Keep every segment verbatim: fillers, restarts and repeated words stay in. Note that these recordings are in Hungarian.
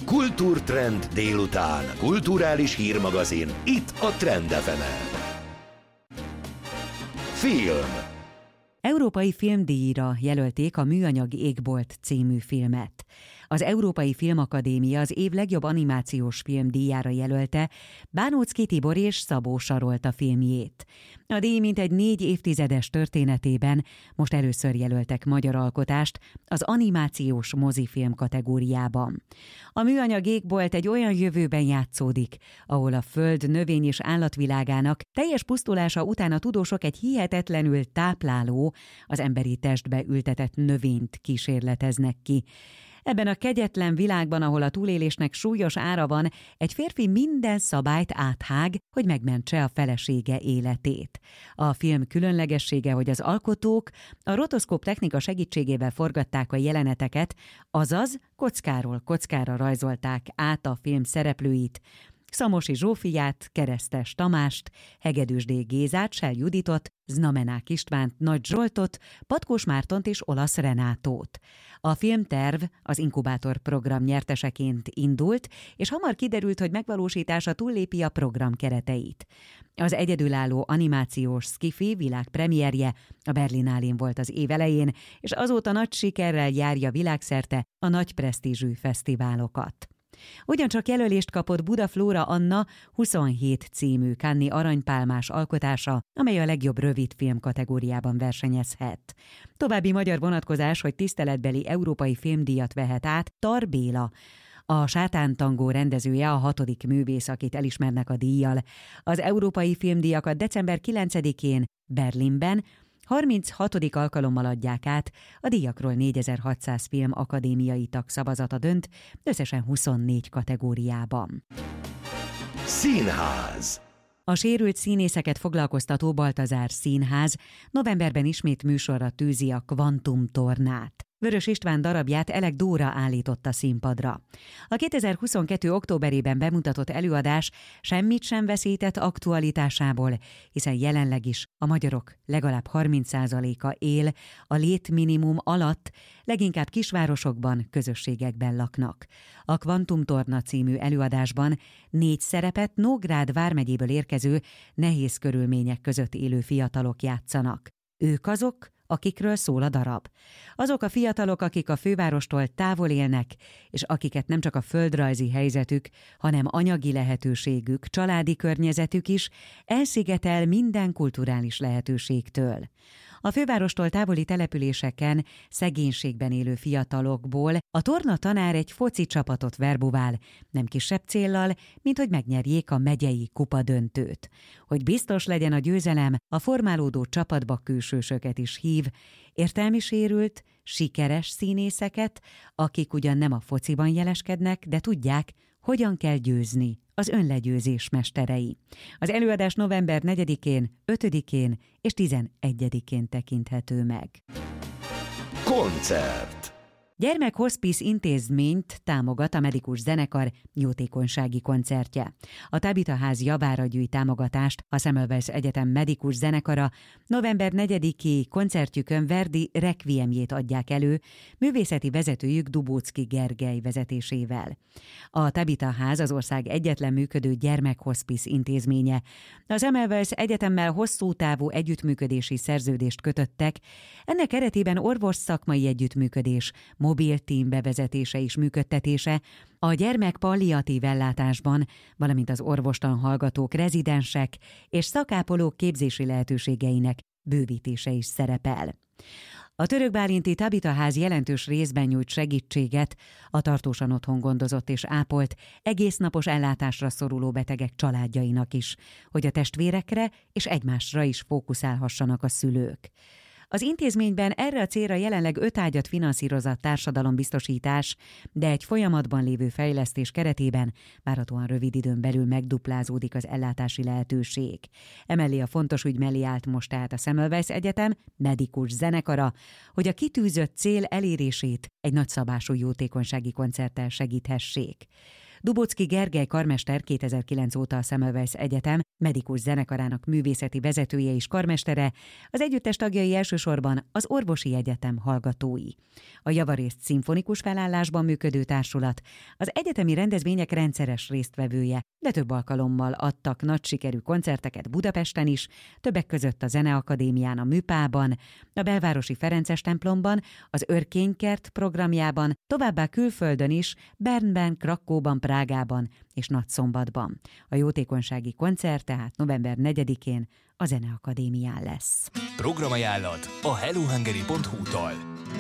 Kultúrtrend délután. Kulturális hírmagazin. Itt a Trend ef emen. Film. Európai Filmdíjra jelölték a Műanyag égbolt című filmet. Az Európai Filmakadémia az év legjobb animációs film díjára jelölte Bánóczky Tibor és Szabó Sarolta filmjét. A díj mintegy négy évtizedes történetében most először jelöltek magyar alkotást az animációs mozifilm kategóriában. A Műanyag égbolt egy olyan jövőben játszódik, ahol a föld növény- és állatvilágának teljes pusztulása után a tudósok egy hihetetlenül tápláló, az emberi testbe ültetett növényt kísérleteznek ki. Ebben a kegyetlen világban, ahol a túlélésnek súlyos ára van, egy férfi minden szabályt áthág, hogy megmentse a felesége életét. A film különlegessége, hogy az alkotók a rotoszkóp technika segítségével forgatták a jeleneteket, azaz kockáról kockára rajzolták át a film szereplőit, Szamosi Zsófiát, Keresztes Tamást, Hegedűsdé Gézát, Sel Juditot, Znamenák Istvánt, Nagy Zsoltot, Patkós Mártont és Olasz Renátót. A filmterv az inkubátor program nyerteseként indult, és hamar kiderült, hogy megvalósítása túllépi a program kereteit. Az egyedülálló animációs sci-fi világpremierje a Berlinálén volt az év elején, és azóta nagy sikerrel járja világszerte a nagy presztízsű fesztiválokat. Ugyancsak jelölést kapott Buda Flóra Anna huszonhét című Cannes-i aranypálmás alkotása, amely a legjobb rövidfilm kategóriában versenyezhet. További magyar vonatkozás, hogy tiszteletbeli európai filmdíjat vehet át Tar Béla, a Sátántangó rendezője, a hatodik művész, akit elismernek a díjjal. Az európai filmdíjakat december kilencedikén Berlinben harminchatodik alkalommal adják át, a díjakról négyezer-hatszáz film akadémiai tag szavazata dönt, összesen huszonnégy kategóriában. Színház. A sérült színészeket foglalkoztató Baltazár Színház novemberben ismét műsorra tűzi a Kvantum Tornát. Vörös István darabját Elek Dóra állította színpadra. A kétezer-huszonkettő októberében bemutatott előadás semmit sem veszített aktualitásából, hiszen jelenleg is a magyarok legalább harminc százaléka él a létminimum alatt, leginkább kisvárosokban, közösségekben laknak. A Kvantum Torna című előadásban négy szerepet Nógrád vármegyéből érkező nehéz körülmények között élő fiatalok játszanak. Ők azok, akikről szól a darab. Azok a fiatalok, akik a fővárostól távol élnek, és akiket nem csak a földrajzi helyzetük, hanem anyagi lehetőségük, családi környezetük is elszigetel minden kulturális lehetőségtől. A fővárostól távoli településeken, szegénységben élő fiatalokból a torna tanár egy foci csapatot verbuvál, nem kisebb céllal, mint hogy megnyerjék a megyei kupadöntőt. Hogy biztos legyen a győzelem, a formálódó csapatba külsősöket is hív, értelmi sérült, sikeres színészeket, akik ugyan nem a fociban jeleskednek, de tudják, hogyan kell győzni, az önlegyőzés mesterei. Az előadás november negyedikén, ötödikén és tizenegyedikén tekinthető meg. Koncert. Gyermekhospice intézményt támogat a Medikus Zenekar jótékonysági koncertje. A Tabita ház javára gyűjt támogatást a Semmelweis Egyetem Medikus Zenekara, november negyediki koncertjükön Verdi Requiemjét adják elő, művészeti vezetőjük Dubóczky Gergely vezetésével. A Tabita ház az ország egyetlen működő gyermekhospice intézménye. A Semmelweis Egyetemmel hosszú távú együttműködési szerződést kötöttek, ennek keretében orvos szakmai együttműködés, mobil tím bevezetése és működtetése, a gyermek palliatív ellátásban, valamint az orvostan hallgatók, rezidensek és szakápolók képzési lehetőségeinek bővítése is szerepel. A törökbálinti Tabita ház jelentős részben nyújt segítséget a tartósan otthon gondozott és ápolt, egésznapos ellátásra szoruló betegek családjainak is, hogy a testvérekre és egymásra is fókuszálhassanak a szülők. Az intézményben erre a célra jelenleg öt ágyat finanszíroz a társadalombiztosítás, de egy folyamatban lévő fejlesztés keretében várhatóan rövid időn belül megduplázódik az ellátási lehetőség. Emellé a fontos ügy mellé állt most tehát a Semmelweis Egyetem Medikus Zenekara, hogy a kitűzött cél elérését egy nagyszabású jótékonysági koncerttel segíthessék. Dubocki Gergely karmester kétezer-kilenc óta a Semmelweis Egyetem medikus zenekarának művészeti vezetője és karmestere, az együttes tagjai elsősorban az Orvosi Egyetem hallgatói. A javarészt szimfonikus felállásban működő társulat az egyetemi rendezvények rendszeres résztvevője, de több alkalommal adtak nagy sikerű koncerteket Budapesten is, többek között a Zeneakadémián, a Műpában, a Belvárosi Ferences templomban, az Örkénykert programjában, továbbá külföldön is, Bernben, Krakóban, Prágában és Nagyszombatban. A jótékonysági koncert tehát november negyedikén a Zeneakadémián lesz. Programajánlat a hellohungary pont hu-tól.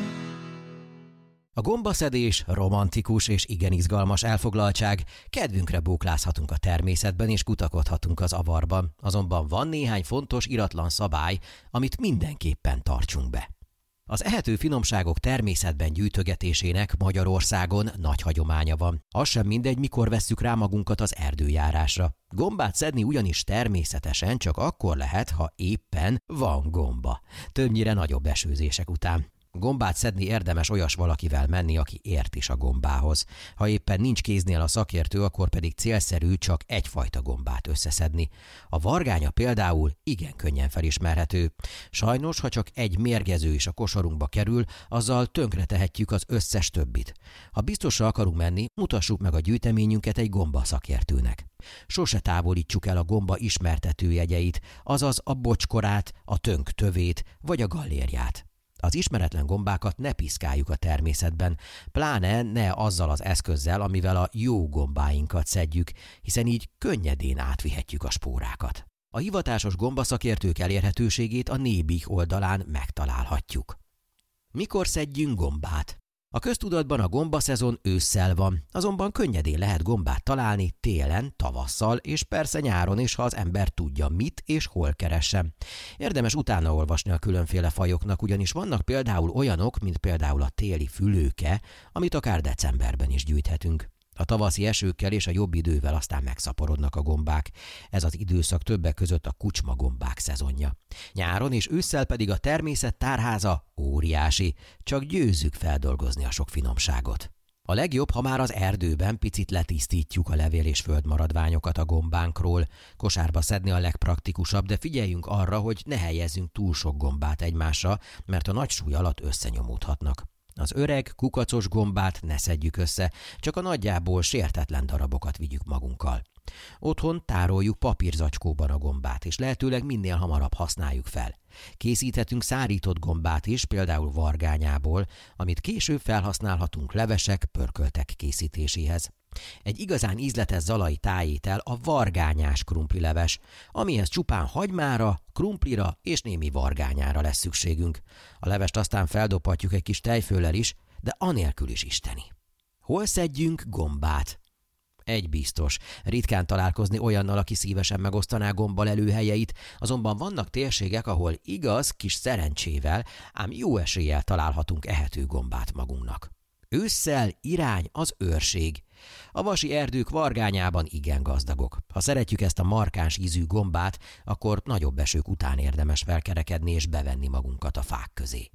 A gombaszedés romantikus és igen izgalmas elfoglaltság, kedvünkre bóklázhatunk a természetben és kutakodhatunk az avarban, azonban van néhány fontos iratlan szabály, amit mindenképpen tartsunk be. Az ehető finomságok természetben gyűjtögetésének Magyarországon nagy hagyománya van. Az sem mindegy, mikor vesszük rá magunkat az erdőjárásra. Gombát szedni ugyanis természetesen csak akkor lehet, ha éppen van gomba. Többnyire nagyobb esőzések után. Gombát szedni érdemes olyas valakivel menni, aki ért is a gombához. Ha éppen nincs kéznél a szakértő, akkor pedig célszerű csak egyfajta gombát összeszedni. A vargánya például igen könnyen felismerhető. Sajnos, ha csak egy mérgező is a kosarunkba kerül, azzal tönkretehetjük az összes többit. Ha biztosra akarunk menni, mutassuk meg a gyűjteményünket egy gomba szakértőnek. Sose távolítsuk el a gomba ismertetőjegyeit, azaz a bocskorát, a tönk tövét vagy a gallérját. Az ismeretlen gombákat ne piszkáljuk a természetben, pláne ne azzal az eszközzel, amivel a jó gombáinkat szedjük, hiszen így könnyedén átvihetjük a spórákat. A hivatásos gombaszakértők elérhetőségét a Nébih oldalán megtalálhatjuk. Mikor szedjünk gombát? A köztudatban a gombaszezon ősszel van, azonban könnyedén lehet gombát találni télen, tavasszal és persze nyáron is, ha az ember tudja mit és hol keressen. Érdemes utána olvasni a különféle fajoknak, ugyanis vannak például olyanok, mint például a téli fülőke, amit akár decemberben is gyűjthetünk. A tavaszi esőkkel és a jobb idővel aztán megszaporodnak a gombák. Ez az időszak többek között a kucsmagombák szezonja. Nyáron és ősszel pedig a természet tárháza óriási, csak győzzük feldolgozni a sok finomságot. A legjobb, ha már az erdőben picit letisztítjuk a levél és földmaradványokat a gombánkról. Kosárba szedni a legpraktikusabb, de figyeljünk arra, hogy ne helyezzünk túl sok gombát egymásra, mert a nagy súly alatt összenyomódhatnak. Az öreg, kukacos gombát ne szedjük össze, csak a nagyjából sértetlen darabokat vigyük magunkkal. Otthon tároljuk papírzacskóban a gombát, és lehetőleg minél hamarabb használjuk fel. Készíthetünk szárított gombát is, például vargányából, amit később felhasználhatunk levesek, pörköltek készítéséhez. Egy igazán ízletes zalai tájétel a vargányás krumplileves, amihez csupán hagymára, krumplira és némi vargányára lesz szükségünk. A levest aztán feldobhatjuk egy kis tejföllel is, de anélkül is isteni. Hol szedjünk gombát? Egy biztos, ritkán találkozni olyannal, aki szívesen megosztaná gombalelőhelyeit, azonban vannak térségek, ahol igaz, kis szerencsével, ám jó eséllyel találhatunk ehető gombát magunknak. Ősszel irány az őrség. A vasi erdők vargányában igen gazdagok. Ha szeretjük ezt a markáns ízű gombát, akkor nagyobb esők után érdemes felkerekedni és bevenni magunkat a fák közé.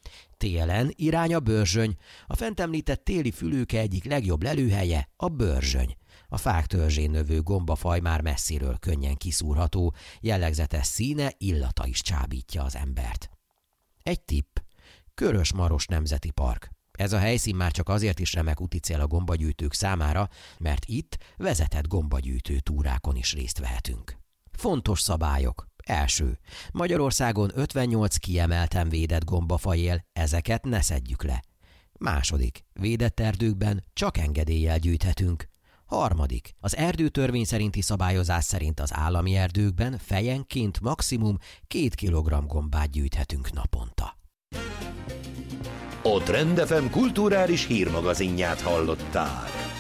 Télen irány a börzsöny. A fent említett téli fülőke egyik legjobb lelőhelye a börzsöny. A fák törzsén növő gombafaj már messziről könnyen kiszúrható, jellegzetes színe, illata is csábítja az embert. Egy tipp. Körös-Maros Nemzeti Park. Ez a helyszín már csak azért is remek úticél a gombagyűjtők számára, mert itt vezetett gombagyűjtő túrákon is részt vehetünk. Fontos szabályok. Első. Magyarországon ötvennyolc kiemelten védett gombafaj él, ezeket ne szedjük le. Második. Védett erdőkben csak engedéllyel gyűjthetünk. Harmadik. Az erdőtörvény szerinti szabályozás szerint az állami erdőkben fejenként maximum két kilogramm gombát gyűjthetünk naponta. A Trend ef em kulturális hírmagazinját hallották.